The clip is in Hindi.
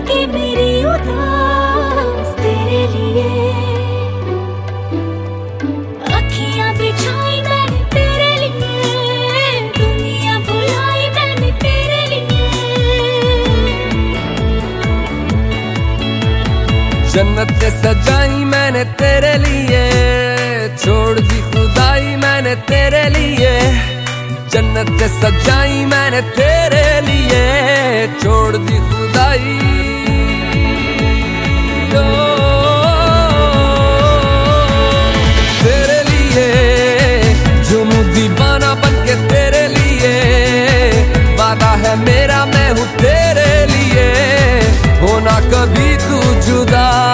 के मेरी उदास तेरे लिए। अखियां बिछाई मैंने तेरे लिए, दुनिया भुलाई मैंने तेरे लिए। जन्नत सजाई मैंने तेरे लिए, छोड़ दी खुदाई मैंने तेरे लिए। जन्नत सजाई मैंने तेरे लिए, छोड़ दी खुदाई। तेरे लिए झूमूं दीवाना बनके तेरे लिए। वादा है मेरा मैं हूँ तेरे लिए, होना कभी तू जुदा।